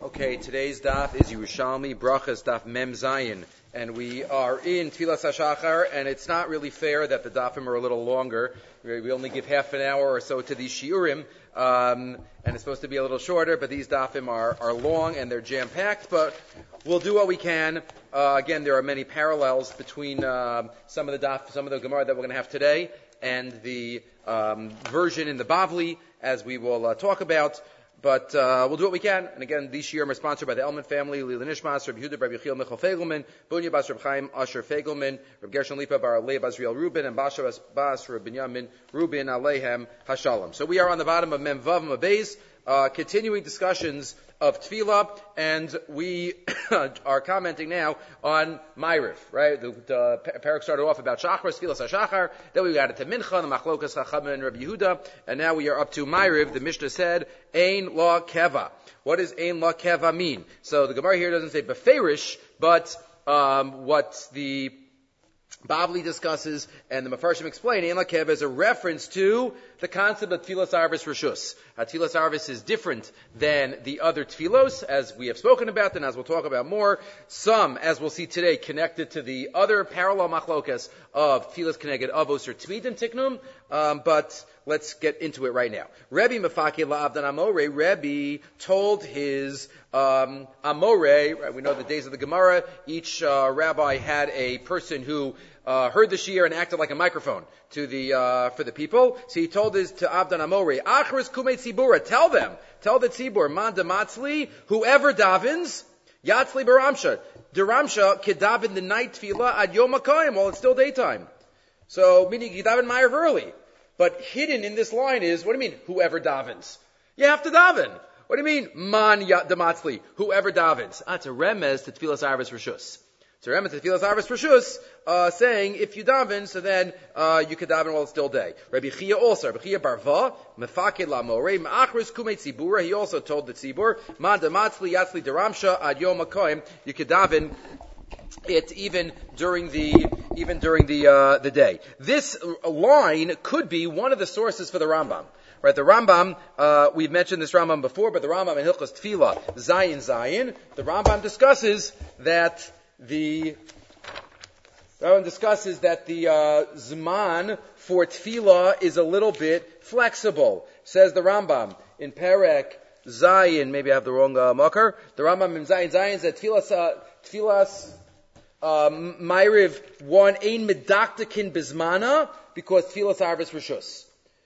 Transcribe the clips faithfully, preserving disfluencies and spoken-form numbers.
Okay, today's daf is Yerushalmi Brachas daf Mem Zayin, and we are in Tfilas HaShachar, and it's not really fair that the dafim are a little longer. We only give half an hour or so to these shiurim, um, and it's supposed to be a little shorter, but these dafim are, are long and they're jam-packed, but we'll do what we can. Uh, again, there are many parallels between uh, some of the daf, some of the Gemara that we're going to have today and the um, version in the Bavli, as we will uh, talk about. But uh, we'll do what we can. And again, these shiurim are sponsored by the Elman family, Lila Nishmas, Rabbi Yehuda, Rabbi Yechiel Michal Fegelman, Bunya Bas Reb Chaim Asher Fegelman, Rabbi Gershon Lipa Bar Alei Basriel Rubin, and Basha Bas Bas Reb Binyamin Rubin Aleihem Hashalom. So we are on the bottom of Mem Vav Mabez, uh, continuing discussions of Tefillah, and we are commenting now on Ma'ariv, right? The, the parak started off about Shachar, Tfilas HaShachar, then we got it to Mincha, the Machlokas Chachamim and Rabbi Yehuda, and now we are up to Ma'ariv. The Mishnah said, Ein La Keva. What does Ein La Keva mean? So the Gemara here doesn't say Beferish, but um, what the Bavli discusses and the Mefarshim explain, Ein La Keva is a reference to the concept of Tfilas Arvis Rishus. Uh, Tfilas Arvis is different than the other Tfilos, as we have spoken about and as we'll talk about more. Some, as we'll see today, connected to the other parallel machlokas of Tfilas Keneged Avos or Tmidim Tiknum, um, but let's get into it right now. Rebbe Mefaki La'avdan Amore, Rebbe told his um, Amore, right, we know the days of the Gemara, each uh, rabbi had a person who uh, heard the shiur and acted like a microphone to the uh, for the people. So he told his to Avdan Amore, Achris Kumei Tzibura, tell them, tell the Tzibur, Man Damatzli, whoever davens, Yatzli Baramsha, Deramsha Kedaven the night tefillah ad Yom HaKoyim, while it's still daytime. So meaning he daven Ma'ariv early. But hidden in this line is, what do you mean, whoever davens? You have to daven. What do you mean, man damatzli, whoever davens? Ah, it's a remez to Tfilas Arvis Rishus. It's a remez to Tfilas Arvis Rishus, uh, saying, if you daven, so then, uh, you could daven while it's still day. Rabbi Chia also, Rabbi Chia Barva, Mefaked Lamore, Ma'achris Kumei Tzibura, he also told the Tzibur, man damatzli, yatzli deramsha, ad Yom HaKoyim, you could daven it even during the even during the uh, the day. This line could be one of the sources for the Rambam. Right, the Rambam, uh, we've mentioned this Rambam before, but the Rambam in Hilchos Tefillah, Zayin Zayin, the Rambam discusses that the Rambam discusses that the uh, Zman for Tefillah is a little bit flexible. Says the Rambam in Perek Zayin, maybe I have the wrong uh, marker. The Rambam in Zayin Zayin said Tfilas uh, Tfilas um, Ma'ariv one ein medaktakin bizmana because Tfilas Arvis Rishus.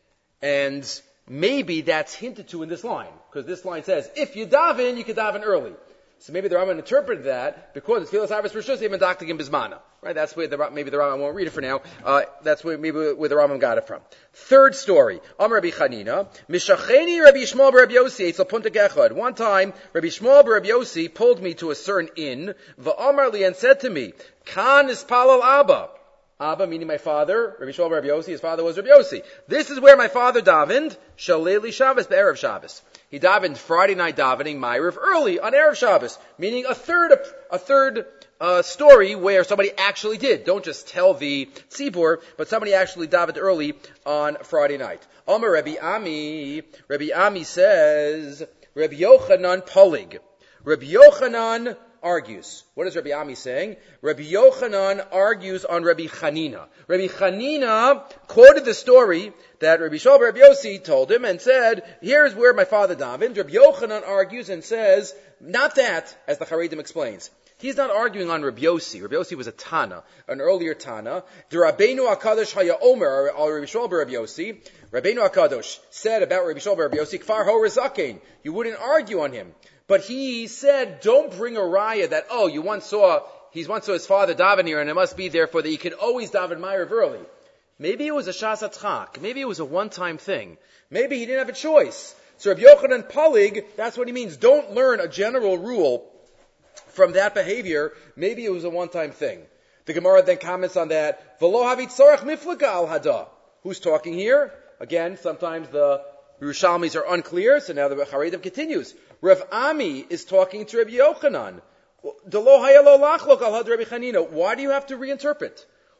And maybe that's hinted to in this line, because this line says, if you daven, you can daven early. So maybe the Rambam interpreted that because it's Tfilas Arvis Rishus, even medaktakin bizmana. Right? That's where the, maybe the Rambam, I won't read it for now, uh, that's where, maybe where the Rambam got it from. Third story. Amar Rabbi Chanina, Mishacheni Rabbi Shmuel Rabbi Yossi, Eitzel Punta Gechad. One time, Rabbi Shmuel Rabbi Yossi pulled me to a certain inn, V'amar li, and said to me, Kan ispalal Abba. Abba, meaning my father, Rabbi Shmuel Rabbi Yossi, his father was Rabbi Yossi. This is where my father davened, Shaleli Shabbos, Erev Shabbos. He davened Friday night davening, Ma'ariv, early on Erev Shabbos, meaning a third, a third, uh, story where somebody actually did. Don't just tell the tzibur, but somebody actually davened early on Friday night. Omer Rabbi Ami, Rabbi Ami says, Rabbi Yochanan Polig. Rabbi Yochanan argues. What is Rabbi Ami saying? Rabbi Yochanan argues on Rabbi Chanina. Rabbi Chanina quoted the story that Rabbi Shmuel Rabbi Yossi told him and said, here's where my father davened. Rabbi Yochanan argues and says, not that, as the Charedim explains. He's not arguing on Rabbi Yossi. Rabbi Yossi was a Tana, an earlier Tana. The Rabbeinu HaKadosh Haya Omer, or Rabbi Shmuel Rabbi Yossi, Rabbeinu HaKadosh said about Rabbi Shmuel Rabbi Yossi, Kfar Ho Rezakein. You wouldn't argue on him. But he said, don't bring a raya that, oh, you once saw, he once saw his father daven here, and it must be therefore that he could always daven Ma'ariv early. Maybe it was a Shas Hatzchak. Maybe it was a one-time thing. Maybe he didn't have a choice. So Rabbi Yochanan Polig, that's what he means. Don't learn a general rule from that behavior. Maybe it was a one-time thing. The Gemara then comments on that. V'lo havit tzorach miflaga al hada. Who's talking here? Again, sometimes the Yerushalmis are unclear, so now the Charedim continues. Rav Ami is talking to Rabbi Yochanan. Why do you have to reinterpret?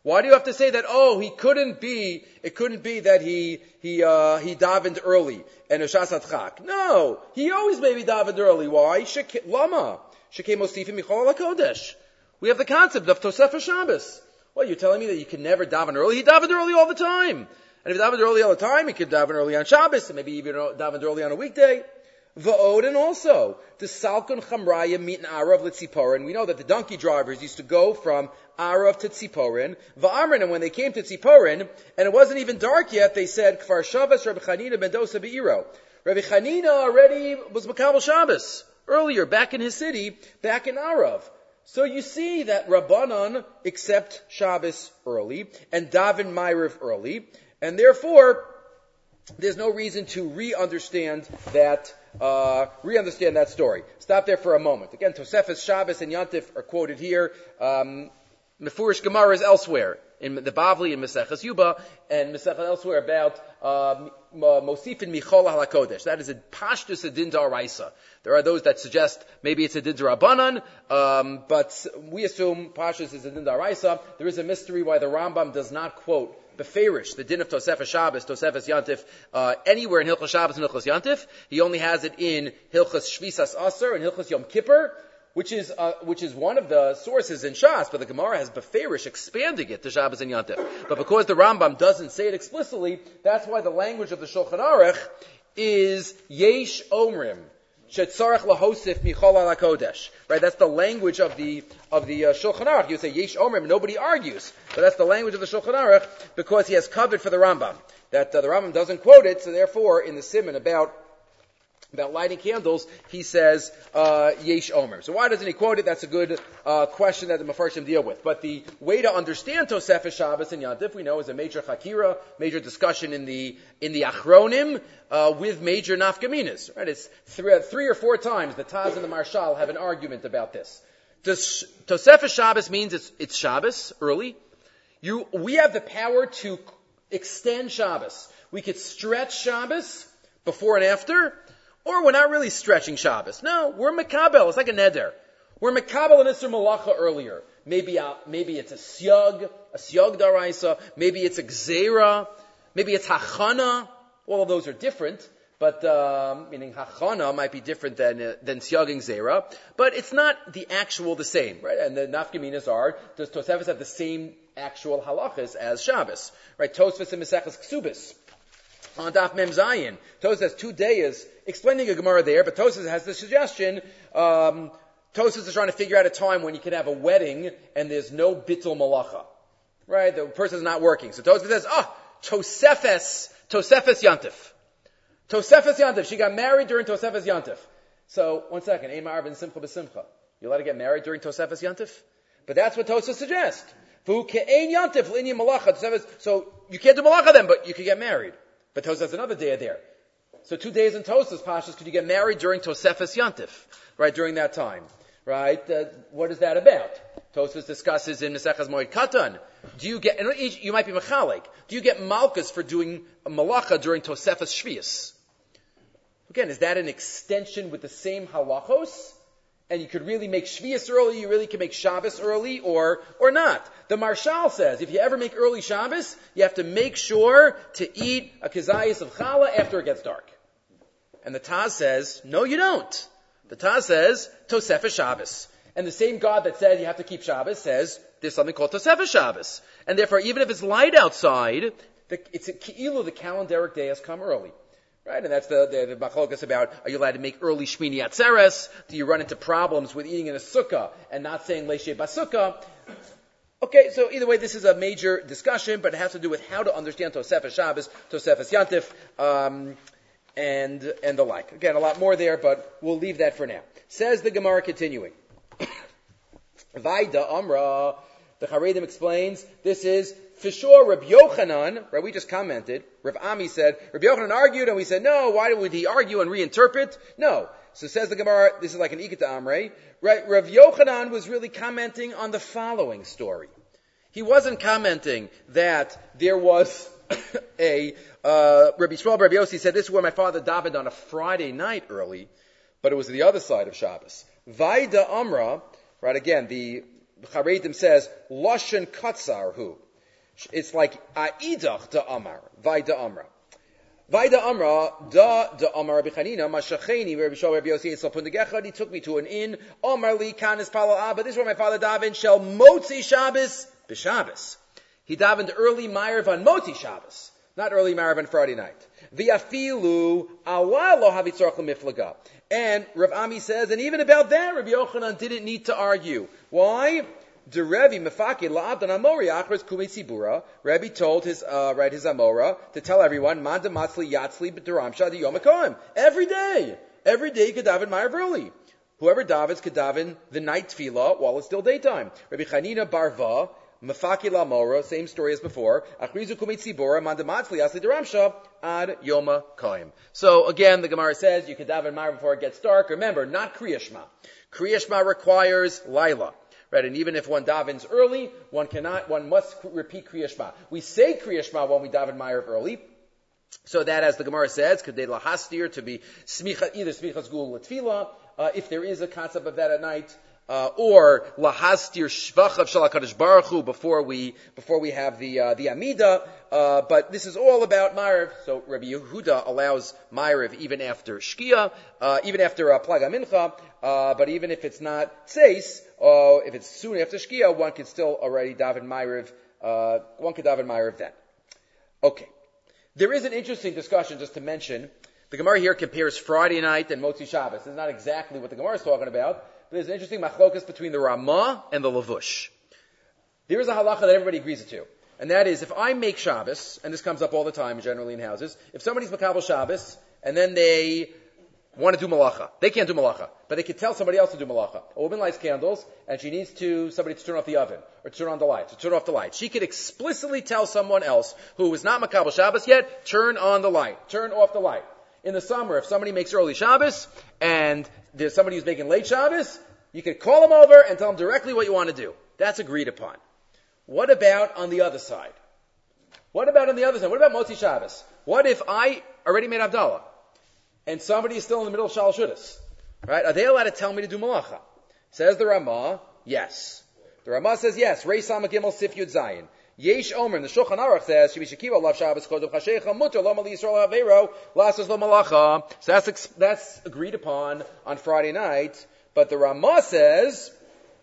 Why do you have to say that? Oh, he couldn't be. It couldn't be that he he uh, he davened early and Ushas Adchak. No, he always maybe davened early. Why? Shek- Lama Shekei Mosifim Michol HaKodesh. We have the concept of Tosefes Shabbos. Well, you're telling me that you can never daven early? He davened early all the time. And if he davened early all the time, he could daven early on Shabbos, and maybe even davened early on a weekday. V'od, and also, the Salkon Chamraya meet in Arav L'Tziporin. We know that the donkey drivers used to go from Arav to Tziporin. V'amrin, and when they came to Tziporin, and it wasn't even dark yet, they said, Kfar Shabbos Rabbi Chanina ben Dosa Be'iro. Rabbi Chanina already was Makabel Shabbos earlier, back in his city, back in Arav. So you see that Rabbanan accept Shabbos early, and Daven Ma'ariv early, and therefore, there's no reason to re-understand that Uh, re-understand that story. Stop there for a moment. Again, Tosefes Shabbos and Yantif are quoted here. Um, Mefurish Gemara is elsewhere in the Bavli and Maseches Yuba, and Maseches elsewhere about uh, Mosifin Michol HaKodesh. That is a Pashtus Adin D'Oraisa. There are those that suggest maybe it's a Din D'Rabbanan, um, but we assume Pashtus is a Din D'Oraisa. There is a mystery why the Rambam does not quote Beferish, the din of Tosefes Shabbos, Tosefes Yantif, uh, anywhere in Hilchos Shabbos and Hilchos Yantif. He only has it in Hilchos Shvisas Aser and Hilchos Yom Kippur, which is uh, which is one of the sources in Shas, but the Gemara has Beferish expanding it to Shabbos and Yantif. But because the Rambam doesn't say it explicitly, that's why the language of the Shulchan Aruch is Yesh Omrim. Shetzarech lahosif michol ala kodesh. Right, that's the language of the of the uh, Shulchan Aruch. You say Yesh Omrim, nobody argues, but that's the language of the Shulchan Aruch because he has covered for the Rambam that uh, the Rambam doesn't quote it. So therefore, in the Siman about about lighting candles, he says uh, Yesh Omer. So why doesn't he quote it? That's a good uh, question that the Mefarshim deal with. But the way to understand Tosefes Shabbos and Yantif, we know, is a major chakira, major discussion in the in the Achronim uh, with major nafkaminas. Right? It's three, three or four times the Taz and the Marshal have an argument about this. Tos, Tosefes Shabbos means it's it's Shabbos early. You we have the power to extend Shabbos. We could stretch Shabbos before and after. Or we're not really stretching Shabbos. No, we're Makabel. It's like a neder. We're Makabel and Isser Malacha earlier. Maybe uh, maybe it's a Syag, a Syag Daraisa. Maybe it's a Gzeira. Maybe it's Hachana. All of those are different. But, um, meaning Hachana might be different than, uh, than Syag and Gzeira. But it's not the actual the same, right? And the nafkaminas are, does Tosefes have the same actual halachas as Shabbos? Right? Tosefes and Maseches Ksubis. On Daf Mem Zayin, Tosfos has two days explaining a Gemara there, but Tosfos has the suggestion, um, Tosfos is trying to figure out a time when you can have a wedding and there's no bittul malacha. Right? The person's not working. So Tosfos says, ah, oh, Tosefes, Tosefes Yantif. Tosefes Yantif. She got married during Tosefes Yantif. So, one second, Ein Ma'arvin Simcha B'Simcha. You allowed to get married during Tosefes Yantif? But that's what Tosfos suggests. So, you can't do malacha then, but you can get married. But Tosfos has another day there. So two days in Tosfos, Pashas, could you get married during Tosefes Yantif? Right, during that time. Right? Uh, what is that about? Tosfos discusses in Maseches Moed Katan. Do you get, and you might be Mechalik, do you get Malchus for doing Malacha during Tosefes Shvius? Again, is that an extension with the same halachos? And you could really make Shvius early, you really can make Shabbos early, or or not. The Marshal says, if you ever make early Shabbos, you have to make sure to eat a kezayis of challah after it gets dark. And the Taz says, no you don't. The Taz says, Tosefes Shabbos. And the same God that said you have to keep Shabbos says, there's something called Tosefes Shabbos. And therefore, even if it's light outside, the, it's a ki'ilu, the calendaric day has come early. Right, and that's the the, the machlokas about, are you allowed to make early Shmini Atzeres? Do you run into problems with eating in a sukkah and not saying Leishe Basukah? Okay, so either way, this is a major discussion, but it has to do with how to understand Tosefes Shabbos, Tosefes Yantif, um, and and the like. Again, a lot more there, but we'll leave that for now. Says the Gemara continuing. Vaida Amra, the Charedim explains, this is for sure, Rabbi Yochanan, right, we just commented, Rav Ami said, Rabbi Yochanan argued, and we said, no, why would he argue and reinterpret? No. So says the Gemara, this is like an Ikita Amrei, right, Rav Yochanan was really commenting on the following story. He wasn't commenting that there was a, uh, Rabbi Yisrael Rabbi Yossi said, this is where my father davened on a Friday night early, but it was the other side of Shabbos. Vaida Amra, right, again, the Charedim says, Lashon Katzar hu. It's like A'idach da Amar, Vai da Amra. Vai da Amra, da da Amar Rabbi Chanina, Mashacheni, Rabbi Shal, Rabbi Yossi, Yitzchak Pundegechad, he took me to an inn, Amar li Kanis Palo Abba, this is where my father davened, Shel Motzi Shabbos, B'Shabbos. He davened early Ma'ariv on Motzi Shabbos, not early Ma'ariv on Friday night. V'afilu awa lo havitzorach l'miflaga. And Rav Ami says, and even about that, Rabbi Yochanan didn't need to argue. Why? The Rebbe Mefaki la'abdan amori achras kumi tzibura. Rebbe told his uh, right his amora to tell everyone man dematzli yatzli b'deramsha the yom hakoim every day. Every day you could daven ma'ariv early. Whoever davens could daven the night tefillah while it's still daytime. Rabbi Chanina Barva Mefaki la'amora, same story as before. Achrizu kumi tzibura man dematzli yatzli deramsha ad yom hakoim. So again, the Gemara says you could daven ma'ariv before it gets dark. Remember, not Kriya Shema. Kriya Shema requires Laila. Right, and even if one davens early, one cannot, one must repeat Kriya Shema. We say Kriya Shema when we daven Ma'ariv early, so that, as the Gemara says, kadei lahastir, to be smicha, either smichas gul l'tfila, uh, if there is a concept of that at night, uh, or lahastir shvachav shel HaKadosh Baruch Hu before we before we have the uh, the Amida. Uh, but this is all about Ma'ariv. So Rabbi Yehuda allows Ma'ariv even after Shkia, uh, even after uh, Plaga Mincha. Uh, but even if it's not Tzeis, uh, if it's soon after Shkia, one can still already daven Ma'ariv. Uh, one can daven Ma'ariv then. Okay. There is an interesting discussion just to mention. The Gemara here compares Friday night and Motzi Shabbos. This is not exactly what the Gemara is talking about, but there's an interesting machlokas between the Ramah and the Lavush. There is a halacha that everybody agrees to, and that is if I make Shabbos, and this comes up all the time generally in houses, if somebody's makabel Shabbos, and then they want to do malacha, they can't do malacha, but they can tell somebody else to do malacha. A woman lights candles, and she needs to somebody to turn off the oven, or turn on the lights, or turn off the light. She could explicitly tell someone else who is not makabel Shabbos yet, turn on the light, turn off the light. In the summer, if somebody makes early Shabbos, and there's somebody who's making late Shabbos, you could call them over and tell them directly what you want to do. That's agreed upon. What about on the other side? What about on the other side? What about Motzi Shabbos? What if I already made Havdalah, and somebody is still in the middle of Shalosh Shudas? Right? Are they allowed to tell me to do Malacha? Says the Ramah, yes. The Ramah says yes. Reis Sama Gimel Sif Yud Zayin. Yesh Omer, and the Shulchan Aruch says, Shemi Shekiva Lav Shabbos Kodov Chashecha Mutter Lo Mali Yisrael Havero Lassos Lo Malacha. So that's, that's agreed upon on Friday night. But the Ramah says,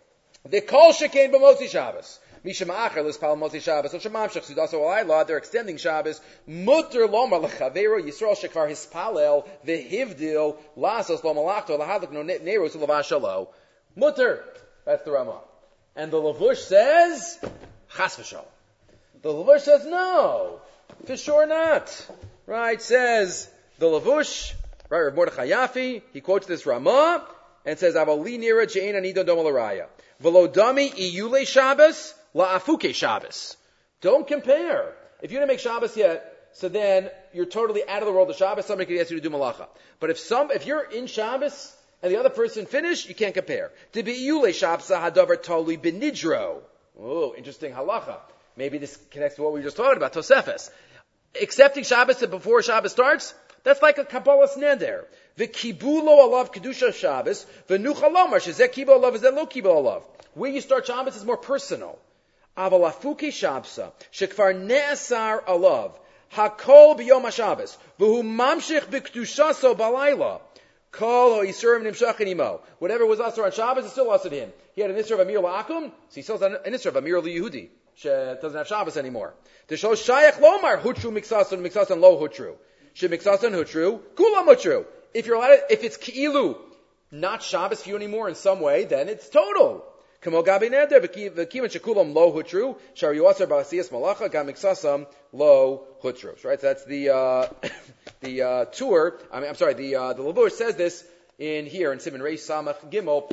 the Kol Shekain B'Motzi Shabbos. Misha Ma'acher L'Spal Motzi Shabbos. So Shemamshach Sudaso Alayla, they're extending Shabbos. Mutter Lo Malachavero Yisrael Shekvar Hispalel V'Hivdil Lassos Lo Malachto Lahadlik No Neros Lavashalo. Mutter. That's the Ramah. And the Lavush says, Chas v'Shalom. The Lavush says, no, for sure not. Right, says the Lavush, right, Rav Mordechai Yafi, he quotes this Ramah, and says, Avali nira je'en anidon dom l'raya. V'lo dami iyule Shabbos, la'afuke Shabbos. Don't compare. If you didn't make Shabbos yet, so then you're totally out of the world of Shabbos, somebody could ask you to do malacha. But if some, if you're in Shabbos, and the other person finished, you can't compare. To be iyule Shabbos, hadavar toli benidro. Oh, interesting halacha. Maybe this connects to what we were just talking about, Tosefes. Accepting Shabbos before Shabbos starts, that's like a Kabbalah Neder. The kibulo alav kedusha Shabbos, the nuchalomar shezeh kibulo alav zeh lo kibulo alav. Where you start Shabbos is more personal. Aval afuke Shabbos, shekvar ne'asar alav, hakol b'yom HaShabbos, v'hu mamshich b'kedushaso balayla. Kol o yisurim nimshachin imo. Whatever was asur on Shabbos is still asur to him. He had an isur of amir la'akum, so he still has an isur of amir la'yehudi. She doesn't have Shabbos anymore. To show shayach lomar hutru miksason miksason lo hutru. She miksason hutru kulam hutru. If you're allowed, to, if it's ki'ilu not Shabbos for you anymore in some way, then it's total. Kamo gabi neder v'kivan shekulam lo hutru shar yuasar ba'asiyas malacha gam miksasam lo hutru. Right, so that's the uh, the uh, tour. I mean, I'm sorry. The uh, the Lavush says this in here in Siman Reish Samach Gimel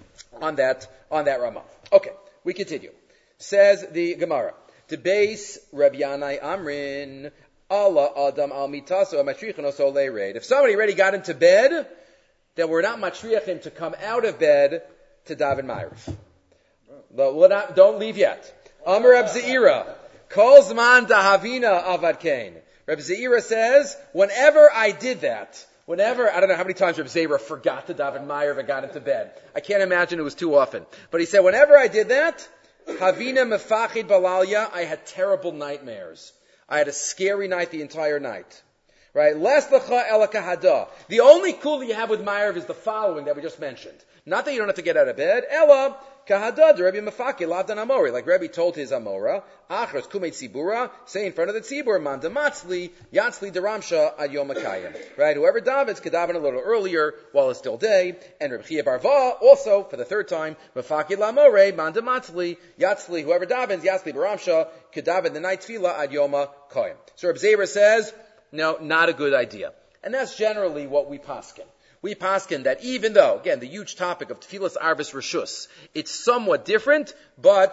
on that on that Ramah. Okay, we continue. Says the Gemara, to base Rabbi Yanai Amrin, Allah Adam al mitaso matrichino so le'reid. If somebody already got into bed, then we're not matrichim to come out of bed to daven ma'ariv. We're not, don't leave yet. Amar Reb Zeira, kol zman dahavina avad kain. Reb Zeira says, whenever I did that, whenever, I don't know how many times Reb Zeira forgot to daven ma'ariv and got into bed. I can't imagine it was too often. But he said, whenever I did that, Havina mefachid balalya. I had terrible nightmares. I had a scary night the entire night. Right? Les lecha ela kahada. The only kula you have with Ma'ariv is the following that we just mentioned. Not that you don't have to get out of bed. Ella kahada de Rebbe mefaki lavdan amori. Like Rebbe told his amora. Achras kumei tzibura. Say in front of the tzibur. Man dematzli yatzli deramsha ad yom hakayim. Right? Whoever davens could daven a little earlier while it's still day. And Rebbe Chia Barva also for the third time. Mefaki lamore man dematzli yatzli. Whoever davens yatzli deramsha could daven the night tefillah ad yom hakayim. So Reb Zera says, no, not a good idea. And that's generally what we paskin. We paskin that even though, again, the huge topic of Tfilas Arvis Rishus, it's somewhat different, but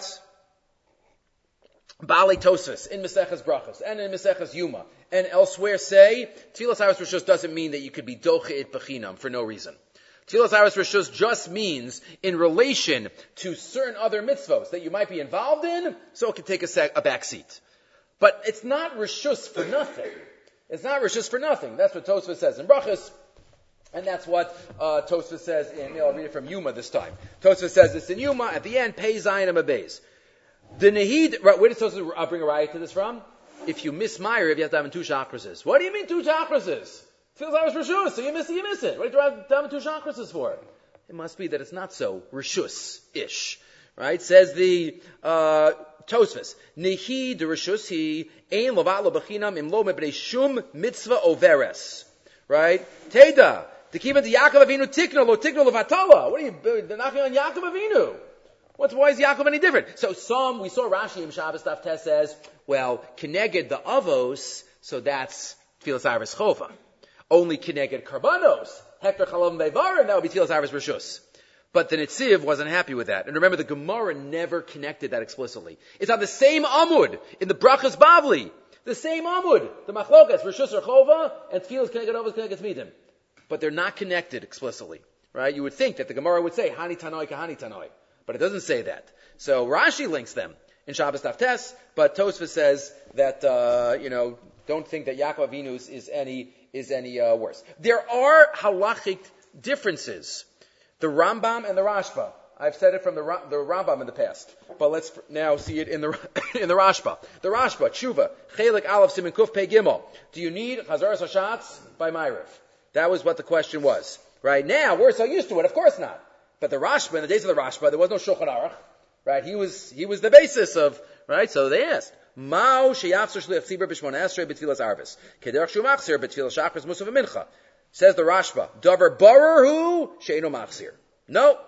Baalei Tosfos in Maseches Brachos and in Maseches Yuma and elsewhere say Tfilas Arvis Rishus doesn't mean that you could be doche it bechinam for no reason. Tfilas Arvis Rishus just means in relation to certain other mitzvos that you might be involved in, so it can take a, sec- a back seat. But it's not Rishus for nothing. It's not Rishus for nothing. That's what Tosfos says in Brachos. And that's what uh, Tosfos says in, you know, I'll read it from Yuma this time. Tosfos says this in Yuma, at the end, Pei Zayin Am Beis. The Nehid, right, where does Tosfos uh, bring a riot to this from? If you miss Ma'ariv, you have to have two chakrases. What do you mean two chakrases? Feels like it's Rishus, so you miss it, you miss it. What do you have to have two chakrases for? It must be that it's not so Rishus-ish. Right? Says the, uh, Tosfos. Nehi de Rishus hi, ein lovat lo bechinam im lo mebnei shum mitzvah overes. Right? Teda. To keep it to Yaakov Avinu tikno lo tikno levatala. What are you, they're knocking on Yaakov Avinu? What's, why is Yaakov any different? So some, we saw Rashi in Shabbos Daf Tes says, well, Keneged the Avos, so that's Tfilas Arvis Chova. Only Keneged Karbanos, Hector Chalam Vevarim, that would be Tfilas Arvis Rishus. But the Netziv wasn't happy with that. And remember, the Gemara never connected that explicitly. It's on the same Amud, in the Brachas Bavli. The same Amud. The Machlokas, Rishus or Chova, and Tfilas Keneged Avos Keneged Midim. But they're not connected explicitly. Right? You would think that the Gemara would say, Hani Tanoi Kahani Tanoi. But it doesn't say that. So Rashi links them in Shabbos Daf Tes, but Tosfos says that, uh, you know, don't think that Yaakov Avinu is any, is any, uh, worse. There are halachic differences. The Rambam and the Rashba. I've said it from the, the Rambam in the past, but let's now see it in the, in the Rashba. The Rashba, Tshuva, Chelik Aleph Siman Kuf Pei Gimel. Do you need Chazaras Hashatz by Ma'ariv? That was what the question was. Right now, we're so used to it, of course not. But the Rashba, in the days of the Rashba, there was no Shulchan Aruch, right? He was, he was the basis of, right? So they asked, Mao sheyafser shliach tzibur b'shmona esrei b'tfilas arvis, kederach shu machzir b'tfilas shachris musaf mincha. Says the Rashba, davar barer hu she'eno machzir. No.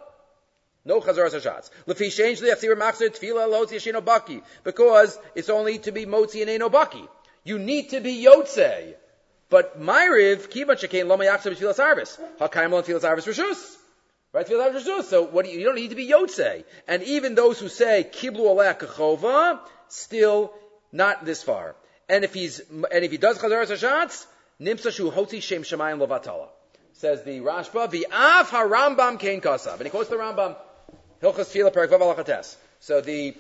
No chazaras hashatz. Lefi shein shliach tzibur machzir tfila lotzi she'eno baki. Because it's only to be motzi and eno baki. You need to be yotzei. But Ma'ariv, kivan shekein loma yachzir b'tfilas arvis. Hakayim lo b'tfilas arvis rishus. Right? So what do you, you don't need to be Yotzei. And even those who say Kiblu Aleh Kachova, still not this far. And if he's and if he does Chazaras Hashatz, Nimsa Shu Hotzi Shem Shemayim Lovatala. Says the Rashba, V'af HaRambam Kein Kasav. And he quotes the Rambam, Hilchas Tefillah Perek Vav Alachates. So the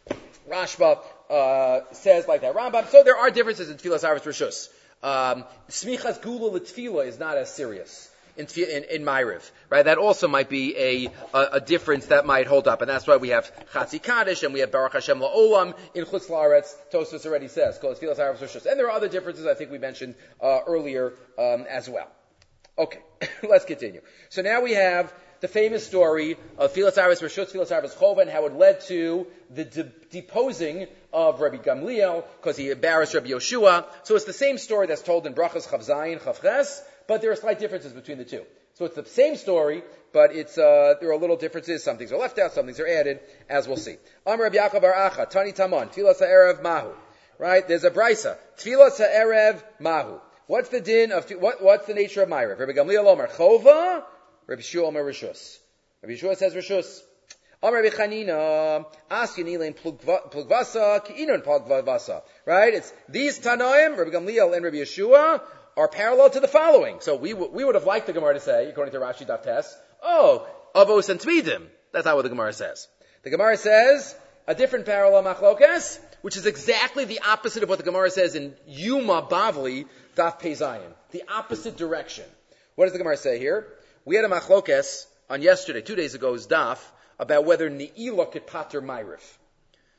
Rashba uh, says like that. Rambam. So there are differences in Tefillas Arvis Rishus. Um, Smichas Gula L'Tefillah is not as serious. In, in, in Ma'ariv, right? That also might be a, a, a difference that might hold up. And that's why we have Chatzi Kaddish and we have Baruch Hashem La'olam in Chutz La'aretz. Tosfos already says, called Tfilas Arvis Rishus. And there are other differences I think we mentioned uh, earlier um, as well. Okay, let's continue. So now we have the famous story of Tfilas Arvis Rishus, Tfilas Arvis Chova, and how it led to the de- deposing of Rabbi Gamliel because he embarrassed Rabbi Yoshua. So it's the same story that's told in Brachas Chav Zayin, Chav Ches, but there are slight differences between the two. So it's the same story, but it's uh, there are little differences. Some things are left out, some things are added, as we'll see. Amar Rabbi Yaakov Bar Acha, Tani Tamon, Tfilas Ha'erev Mahu. Right? There's a brisa. Tfilas Ha'erev Mahu. What's the din of, what, what's the nature of Ma'ariv? Rabbi Gamliel Omer Chova, Rabbi Shua Omer Rishus. Rabbi Shua says Rishus. Amar Rabbi Chanina, Askin Ilain Plugvasa, Ki'inon Plugvasa. Right? It's these Tanoim, Rabbi Gamliel and Rabbi Yeshua, are parallel to the following. So we w- we would have liked the Gemara to say, according to Rashi Daf Tes, oh, Avos and Tmidim. That's not what the Gemara says. The Gemara says a different parallel machlokes, which is exactly the opposite of what the Gemara says in Yuma Bavli Daf Pei Zayin. The opposite direction. What does the Gemara say here? We had a machlokes on yesterday, two days ago's Daf, about whether Ne'ilah could pater Ma'ariv.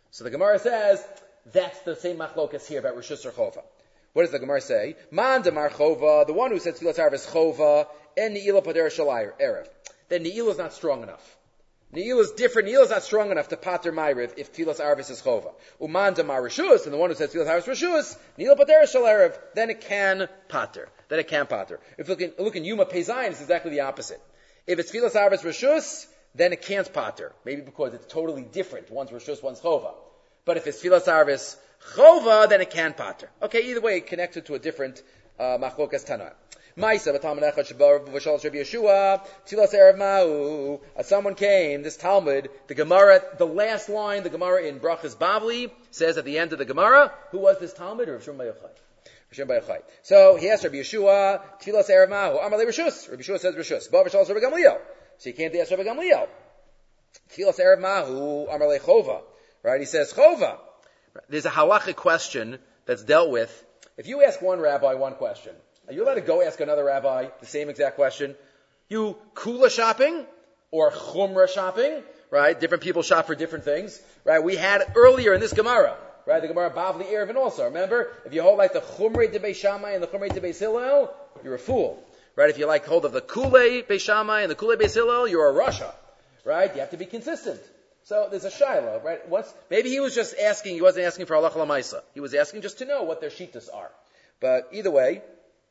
So the Gemara says, that's the same machlokas here about Rishus or Chova. What does the Gemara say? Man demar Chova, the one who said Tfilas Arv is Chova, and Ne'ilah Pater Shalai Erev. Then Ne'ilah is not strong enough. Ne'ilah is different. Ne'ilah is not strong enough to Pater Ma'ariv if Tfilas Arv is Chova. Uman demar Rishus, and the one who says Tfilas Arv is Rishus, Ne'ilah Pater Shalai Erev, then it can Pater. Then it can Pater. If you look in, look in Yuma Peizayin, it's exactly the opposite. If it's Tfilas Arv is Rishus, then it can't Pater. Maybe because it's totally different. One's Rishus, one's Chova. But if it's Tfilas Arv is Chova, then it can Pater. Okay, either way, connected to a different uh, Machlokas Tanah. Ma'isa v'talmud echad shebar v'shalosh Rabbi Yeshua Tfilas Erev Ma'u. As someone came, this Talmud, the Gemara, the last line, the Gemara in Brachas Bavli says at the end of the Gemara, who was this Talmud? Rav Shimon Bar Yochai. Rav Shimon Bar Yochai. So he asked Rabbi Yeshua Tfilas Erev Ma'u. Amar le Rishus. Rabbi Yeshua says Rishus. Ba v'shalosh Rabbi Gamliel. So you can't ask Rabbi Gamliel. Tfilas Erev Ma'u. Amar le Chova. Right? He says Chova. There's a halachic question that's dealt with. If you ask one rabbi one question, are you allowed to go ask another rabbi the same exact question? You kula shopping or chumrah shopping, right? Different people shop for different things, right? We had earlier in this Gemara, right? The Gemara Bavli Erevin also. Remember, if you hold like the chumrei de Beis Shammai and the chumrei de Beis Hillel, you're a fool, right? If you like hold of the kulei Beis Shammai and the kulei Beis Hillel, you're a rasha, right? You have to be consistent. So there's a shiloh, right? Once, maybe he was just asking, he wasn't asking for halacha l'maisa. He was asking just to know what their shittas are. But either way,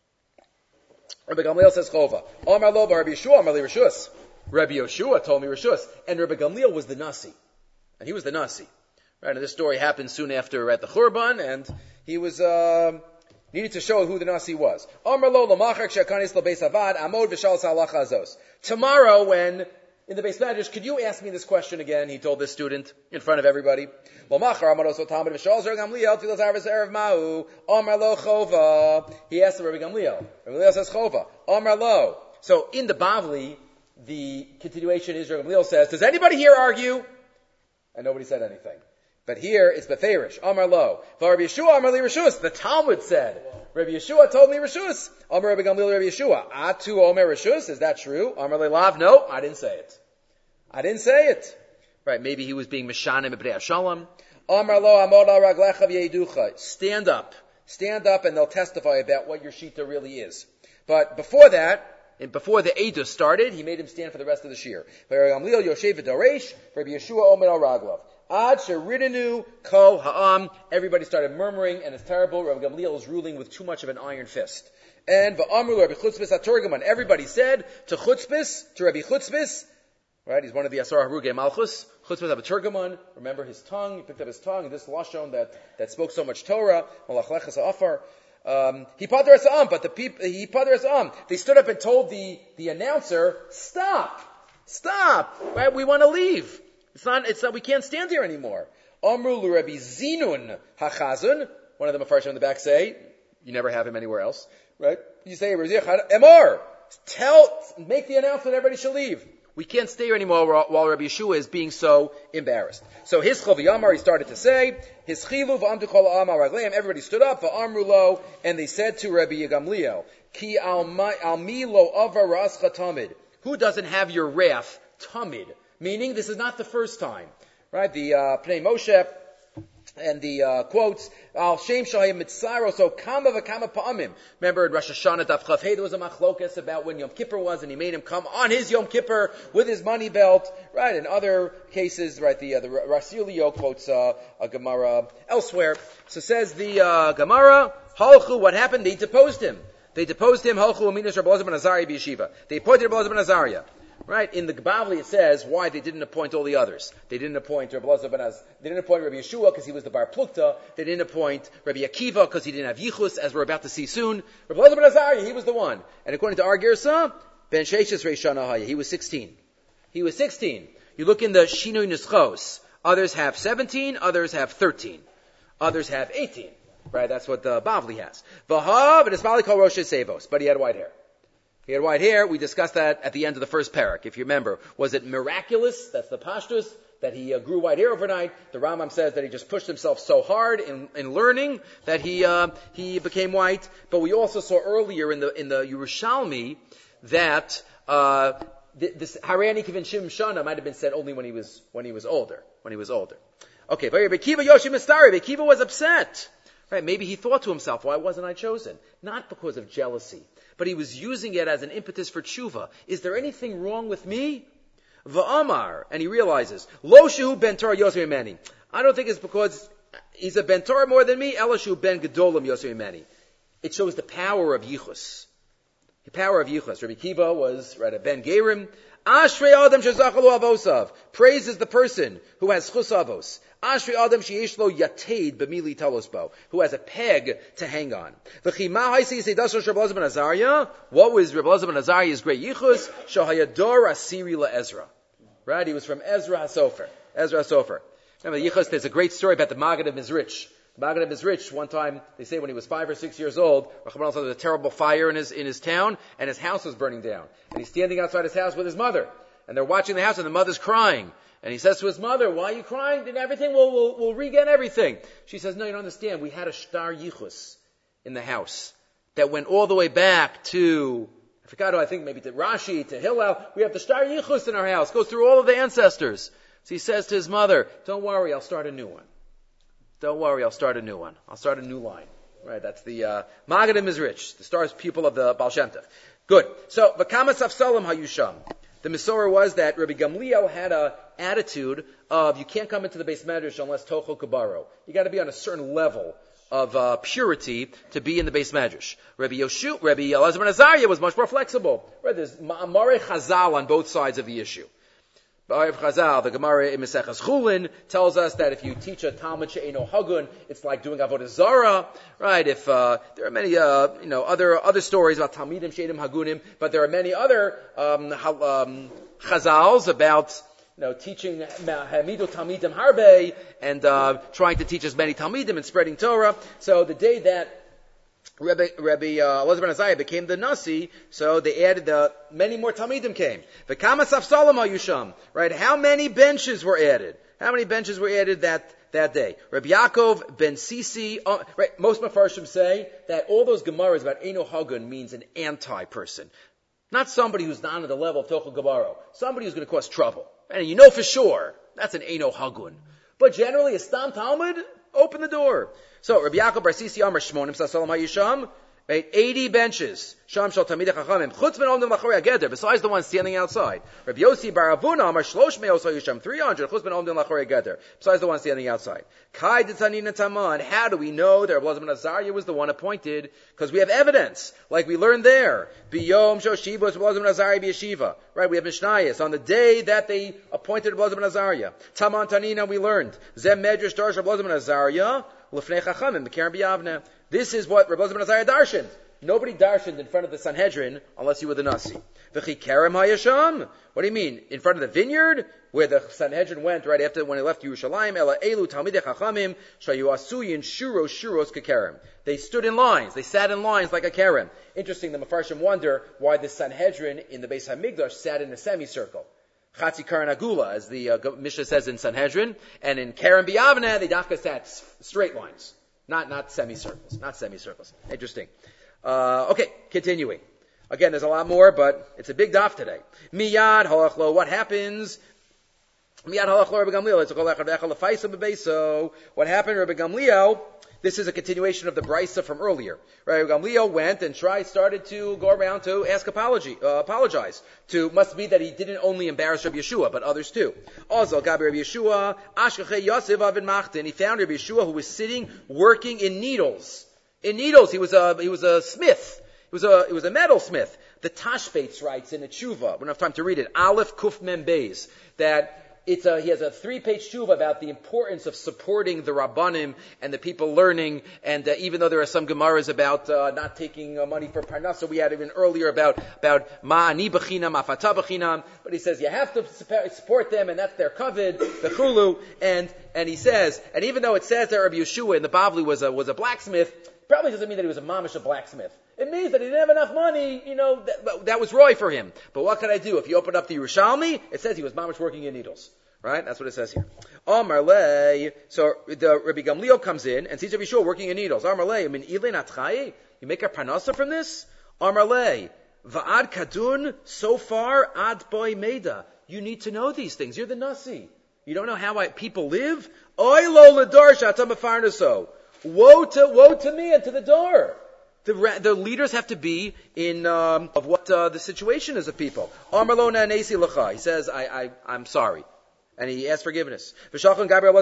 Rabbi Gamliel says chova. Amar lo Rabbi Yeshua, Amar li Rishus. Rabbi Yeshua told me Rishus. And Rabbi Gamliel was the Nasi. And he was the Nasi. Right? And this story happened soon after at the Churban, and he was, um, needed to show who the Nasi was. Amar lo l'machak she'akanis l'beis avad, amod v'shal halacha azos. Tomorrow when in the Beis Medrash, could you ask me this question again? He told this student in front of everybody. He asked the Rabbi Gamliel. Rabbi Gamliel says Chova. Amar lo. So in the Bavli, the continuation is Rabbi Gamliel says, does anybody here argue? And nobody said anything. But here it's Beferish. Amar lo. Rabbi Yeshua, Amar li Rishus. The Talmud said, Rabbi Yeshua told me Rishus. Amar Rabbi Gamliel, Rabbi Yeshua. Atu Omer Rishus. Is that true? Amar le Lav. No, I didn't say it. I didn't say it. Right, maybe he was being Mishanim B'nei Shalom. Amar lo amod al raglecha v'yeducha. Stand up. Stand up and they'll testify about what your shita really is. But before that, and before the Eidah started, he made him stand for the rest of the shir. Rabbi Gamliel Yoshev v'Doresh, Rabbi Yeshua Omer al raglav. Ad sheridenu kol ha'am. Everybody started murmuring, and it's terrible. Rabbi Gamliel is ruling with too much of an iron fist. And v'amru Rabbi Chutzpis HaTurgaman. Everybody said to Chutzpis, to Rabbi Chutzpis, right, he's one of the Asar Harugei Malchus. Chutzpah of a Turgaman. Remember his tongue. He picked up his tongue. This lashon that that spoke so much Torah. Malachleches Afar. Um, he pater es am, but the people he pater es am. They stood up and told the the announcer, "Stop, stop! Right, we want to leave. It's not. It's not. We can't stand here anymore." Amru Rabbi Zinun Hachazun. One of the Mefarshim in the back say, "You never have him anywhere else, right?" You say, "Emor, tell, make the announcement. Everybody should leave." We can't stay here anymore while Rabbi Yeshua is being so embarrassed. So his Chaviyamar, he started to say, his Chilu v'amdu kol ha'am ragleim, everybody stood up, v'amru lo, and they said to Rabbi Gamliel, Ki al mi lo ava rascha tamid. Who doesn't have your wrath tamid? Meaning, this is not the first time. Right? The uh, Pnei Moshe and the uh, quotes, Al Shem Shahim Mitzaro, so Kama v'Kama Pa'amim. Remember in Rosh Hashanah, Daf Chav Hey, there was a machlokas about when Yom Kippur was, and he made him come on his Yom Kippur with his money belt, right? In other cases, right, the, uh, the Rasilio quotes uh, a Gemara elsewhere. So says the uh, Gemara, Halchu, what happened? They deposed him. They deposed him, Halchu Aminus Rabbi Elazar ben Azariah b'Yeshiva. They appointed Rabbi Elazar ben Azariah. Right? In the Bavli it says why they didn't appoint all the others. They didn't appoint Rabbi Elazar ben Az. They didn't appoint Rabbi Yeshua because he was the Bar Plukta. They didn't appoint Rabbi Akiva because he didn't have Yichus, as we're about to see soon. Rabbi Elazar ben Azariah, he was the one. And according to our Gersa, Ben Sheshes Reishana Haya, he was sixteen. He was sixteen. You look in the Shinui Nuschos. Others have seventeen, others have thirteen. Others have eighteen. Right? That's what the Bavli has. Vahav and Ismali called Rosh Sevos, but he had white hair. He had white hair. We discussed that at the end of the first parak. If you remember, was it miraculous? That's the pashtus, that he uh, grew white hair overnight. The Rambam says that he just pushed himself so hard in, in learning that he uh, he became white. But we also saw earlier in the in the Yerushalmi that uh, th- this Harani Kivin Shim Shana might have been said only when he was when he was older. When he was older. Okay, but Rabbi Kiva Yoshi Mistari, Rabbi Kiva was upset. Right? Maybe he thought to himself, why wasn't I chosen? Not because of jealousy, but he was using it as an impetus for tshuva. Is there anything wrong with me? Va'amar, and he realizes, Lo shehu ben Torah Yosef Mimeni. I don't think it's because he's a ben Torah more than me. Ela shehu ben Gedolim Yosef Mimeni. It shows the power of yichus. The power of yichus. Rabbi Kiva was right a ben Gerim. Ashrei Adam shezachalu avosav. Praises the person who has chus avos. Ashrei Adam sheyesh lo yateid b'mili talosbo, who has a peg to hang on. V'chima haisi yisedaso Rabbi Elazar ben Azariah. What was Rabbi Elazar ben Azariah's great yichus? Shahayador asiri laEzra. Right, he was from Ezra HaSofer. Ezra HaSofer. Remember the yichus? There's a great story about the Maggid of Mizrich. The Maggid of Mizrich, one time, they say when he was five or six years old, there was a terrible fire in his in his town, and his house was burning down. And he's standing outside his house with his mother, and they're watching the house, and the mother's crying. And he says to his mother, why are you crying? Then everything will will will regain everything. She says, no, you don't understand. We had a shtar yichus in the house that went all the way back to, I forgot who, I think maybe to Rashi, to Hillel. We have the shtar yichus in our house. Goes through all of the ancestors. So he says to his mother, don't worry, I'll start a new one. Don't worry, I'll start a new one. I'll start a new line. Right, that's the uh, Maggid of Mizrich, the star's pupil of the Baal Shem Tov. Good. So, V'kamas Avsalam Hayusham. The Masorah was that Rabbi Gamliel had a attitude of you can't come into the Beis Medrash unless Tochel Kabaro. You got to be on a certain level of uh, purity to be in the Beis Medrash. Rabbi Yoshu, Rabbi Elazar ben Azariah was much more flexible. Right, there's Ma'amare Chazal on both sides of the issue. Ba'ariv Chazal, the Gemara in Maseches Chulin tells us that if you teach a Talmud she'eino hagun, it's like doing avodah zara, right? If uh, there are many, uh, you know, other other stories about Talmidim she'enim hagunim, but there are many other um, um, Chazals about, you know, teaching Hamidu Talmidim Harbe and uh, trying to teach as many Talmidim and spreading Torah. So the day that Rabbi, Rabbi uh, Elazar ben Azariah became the Nasi, so they added the, many more Talmidim came. V'kama safsalam hayusham, right? How many benches were added? How many benches were added that, that day? Rabbi Yaakov ben Sisi, uh, right? Most Mefarshim say that all those Gemaras about Eino Hagun means an anti-person. Not somebody who's not on the level of Tochel Gabaro. Somebody who's going to cause trouble. And you know for sure, that's an Eino Hagun. But generally, a Stam Talmud, open the door. So, Rabbi Yaakov bar Sisi Amar Shmonim Sasalam Hayisham, right, eighty benches. Sham Shal Talmidei Chachamim. Chutz ben Omdim Lachorei HaGeder, besides the ones standing outside. Rabbi Yossi bar Avuna Amar Shlosh Meos Hayisham, three hundred. Chutz ben Omdim Lachorei HaGeder, besides the ones standing outside. Kai D'Tanina Taman. How do we know that Rabbi Elazar ben Azariah was the one appointed? Because we have evidence, like we learned there. Biyom Shoshivos Rabbi Elazar ben Azariah b'Yeshiva. Right, we have Mishnayos. On the day that they appointed Rabbi Elazar ben Azariah. Taman Tanina, we learned. Zem Medrash Darsh Rabbi Elazar ben Azariah. This is what Rabbi Elazar ben Azariah darshaned. Nobody darshaned in front of the Sanhedrin unless you were the Nasi. What do you mean? In front of the vineyard? Where the Sanhedrin went right after when they left Yerushalayim. They stood in lines. They sat in lines like a kerem. Interesting, the Mefarshim wonder why the Sanhedrin in the Beis HaMikdash sat in a semicircle. Chatzi Karan Agula, as the uh, Mishnah says in Sanhedrin, and in Karen B'Yavneh, they dafka sat straight lines, not not semicircles, not semicircles. Interesting. Uh, okay, continuing. Again, there's a lot more, but it's a big daf today. Miyad halachlo. What happens? Miyad halachlo Rabbi Gamliel. What happened, Rabbi Gamliel? This is a continuation of the Brisa from earlier. Right? Gamliel went and tried, started to go around to ask apology, uh, apologize. To must be that he didn't only embarrass Rabbi Yeshua, but others too. Also, Gabi Rabbi Yeshua, Ashkechei Yosef Avin Machtin. He found Rabbi Yeshua who was sitting working in needles. In needles, he was a he was a smith. He was a he was a metalsmith. The Tashbetz writes in a tshuva. We don't have time to read it. Aleph Kuf Mem Beis, that. It's a, he has a three-page tshuva about the importance of supporting the Rabbanim and the people learning, and uh, even though there are some Gemaras about uh, not taking uh, money for Parnasa, we had even earlier about about Ma'ani B'chinam, Afata B'chinam, but he says you have to support them, and that's their kavod, the chulu, and and he says, and even though it says that Rabbi Yeshua in the Bavli was a was a blacksmith, probably doesn't mean that he was a mamish a blacksmith. It means that he didn't have enough money, you know, that, that was Roy for him. But what could I do? If you open up the Yerushalmi, it says he was mamish working in needles. Right? That's what it says here. Amar lei. So the Rabbi Gamliel comes in and sees Rabbi Yeshua working in needles. Amar lei. I mean, ilin atchai. You make a parnasa from this? Amar lei. Va'ad kadun. So far, ad boy meda. You need to know these things. You're the Nasi. You don't know how I, people live? Oy lo ladar shatam afarnaso. Woe to, woe to me and to the door. The, the leaders have to be in um, of what uh, the situation is of people. Amarlona nesi lecha. He says, I, I, I'm sorry. And he asked forgiveness. They sent a certain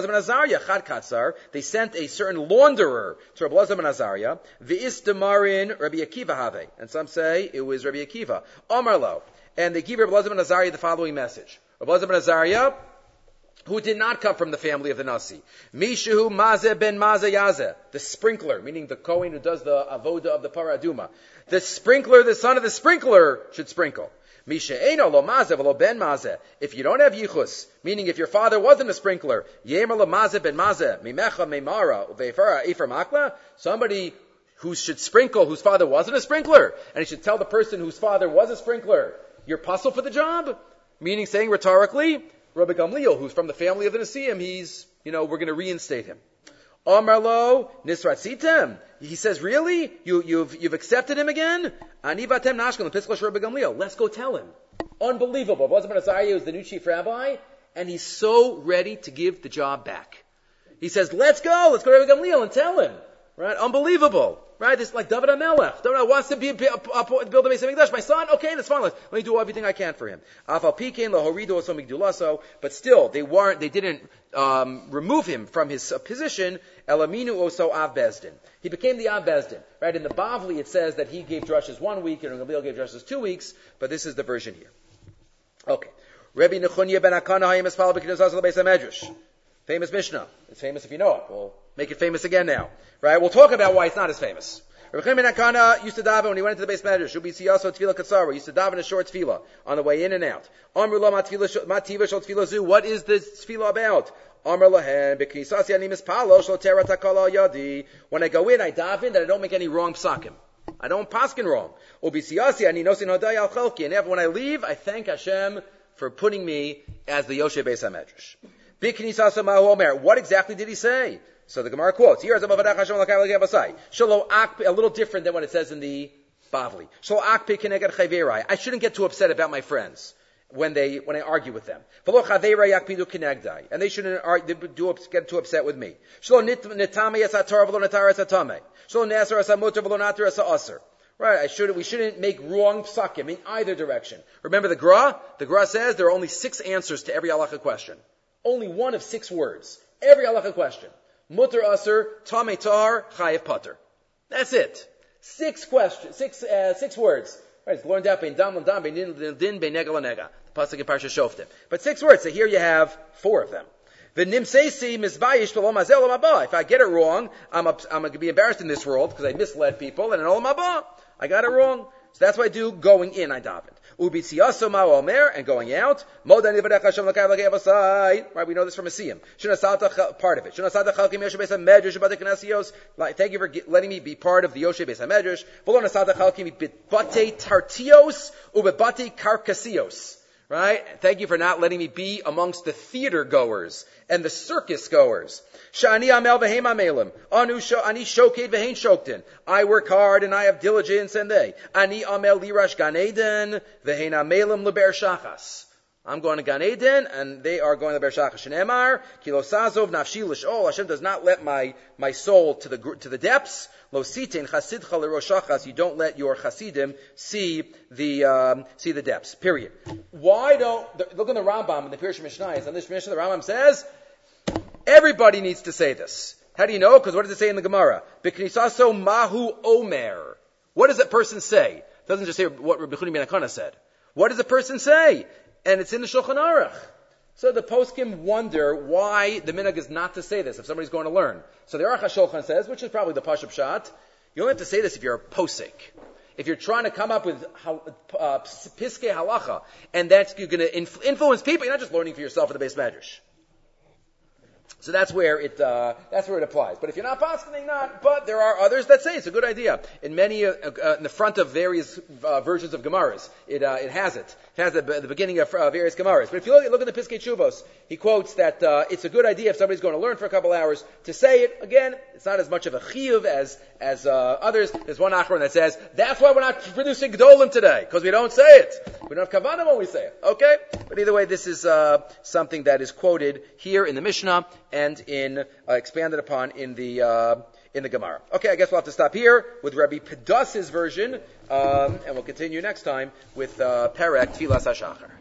launderer to Rabbi Elazar ben Azariah. V'istamarin Rabbi Akiva have. And some say it was Rabbi Akiva. Amarlo. And they give Rabbi Elazar ben Azariah the following message. Rabbi Elazar ben Azariah, who did not come from the family of the Nasi. Mishu Mazeh ben Mazeh Yazeh, the sprinkler, meaning the Kohen who does the avoda of the Paraduma. The sprinkler, the son of the sprinkler, should sprinkle. Misha Eino lo Mazeh v'lo ben Mazeh. If you don't have yichus, meaning if your father wasn't a sprinkler, Yemer lo Mazeh ben Mazeh, Mimecha Meimara, Ve'efara Efer Makla, somebody who should sprinkle, whose father wasn't a sprinkler, and he should tell the person whose father was a sprinkler, you're puzzled for the job? Meaning saying rhetorically, Rabbi Gamliel, who's from the family of the Nesiim, he's, you know, we're going to reinstate him. Amarlo nisratzitem. He says, really? You, you've, you've accepted him again? Ani batem nashkel piskal Rabbi Gamliel. Let's go tell him. Unbelievable. Rabbi ben Azariah was the new chief rabbi, and he's so ready to give the job back. He says, let's go. Let's go to Rabbi Gamliel and tell him. Right? Unbelievable. Right? It's like David HaMelech. David wants to be, build a Beis HaMikdash. My son? Okay, that's fine. Let me do everything I can for him. Afal pikein lahorido oso migdulaso. But still, they weren't, they didn't, um, remove him from his uh, position. Elaminu oso av bezdin. He became the av bezdin. Right? In the Bavli, it says that he gave drushes one week and Gamliel gave drushes two weeks. But this is the version here. Okay. Rabbi Nechunya ben Akana hayim espal b'knizaz l'beis hamedrash. Famous Mishnah. It's famous if you know it. We'll make it famous again now. Right? We'll talk about why it's not as famous. Rabbi Chaim ben Akana used to daven when he went into the base medrash. Ubi siyaso tefillah katsara. He used to daven a short tefillah on the way in and out. Amru lo mativa shel tefillah zu. What is this tefillah about? Amr lahem b'knisasi ani mispalo shel tera takala yadi. When I go in, I daven that I don't make any wrong psakim. I don't paskin wrong. Ubi siyasi ani nosin hodai al chalki. And after when I leave, I thank Hashem for putting me as the Yoshe Beis HaMedrash. What exactly did he say? So the Gemara quotes, a little different than what it says in the Bavli. I shouldn't get too upset about my friends when they when I argue with them. And they shouldn't argue, do, get too upset with me. Right, I should, we shouldn't make wrong psakim in either direction. Remember the Gra? The Gra says there are only six answers to every halacha question. Only one of six words. Every halacha question. Mutter aser, tamei tahar, chayev pater. That's it. Six questions, six, uh, six words. Right, it's learned out bein dam l'dam, bein din, bein nega l'nega. The pasuk in Parsha Shoftim. But six words, so here you have four of them. V'nimseisi misvayish v'lo mazel olam haba. If I get it wrong, I'm, up, I'm going to be embarrassed in this world because I misled people, and in olam haba, I got it wrong. So that's what I do going in, I daven. Ubitziyaso ma omer, and going out. Modani v'dech Hashem l'kay l'kay avasai. Right, we know this from a siyum. Shunasata, part of it. Shunasata chalkim Yoshe Beis HaMedrash b'atei knasiyos. Thank you for letting me be part of the Yoshe Beis HaMedrash. V'lo nasata chalkim b'batei tartios u'b'batei karkasios. Right? Thank you for not letting me be amongst the theater goers and the circus goers. Shani amel v'heim amelim. Anu ani shoked v'hein shoktin. I work hard and I have diligence, and they. Ani amel lirash Gan Eden v'hein amelim leber shachas. I'm going to Gan Eden, and they are going to Ber Shachas. Shneimar kilo sazov nafshi l'shol. Hashem does not let my my soul to the to the depths. Lo sitin chasidcha l'roshachas. You don't let your chasidim see the um, see the depths. Period. Why don't look in the Rambam in the Pirush Mishnayos? On this Mishnah, the Rambam says everybody needs to say this. How do you know? Because what does it say in the Gemara? B'knisaso mahu omer. What does that person say? It doesn't just say what Rabbi Chuni ben Akana said. What does the person say? And it's in the Shulchan Aruch. So the poskim wonder why the minhag is not to say this if somebody's going to learn. So the Aruch HaShulchan says, which is probably the Pashup Pshat, you only have to say this if you're a posik. If you're trying to come up with uh, piskei halacha, and that's you're going to influ- influence people, you're not just learning for yourself at the Beis Medrash. So that's where it uh, that's where it applies. But if you're not poskening, not. But there are others that say it's a good idea. In many uh, uh, in the front of various uh, versions of Gemaras, it uh, it has it. has at the beginning of uh, various Gemaras. But if you look, look at the Piskei Teshuvos, he quotes that uh, it's a good idea if somebody's going to learn for a couple hours to say it. Again, it's not as much of a chiyuv as as uh, others. There's one achron that says that's why we're not producing gedolim today, because we don't say it. We don't have kavanah when we say it. Okay, but either way, this is uh, something that is quoted here in the Mishnah and in uh, expanded upon in the. Uh, in the Gemara. Okay, I guess we'll have to stop here with Rabbi Pedas's version, um, and we'll continue next time with uh, Perek Tfilas HaShachar.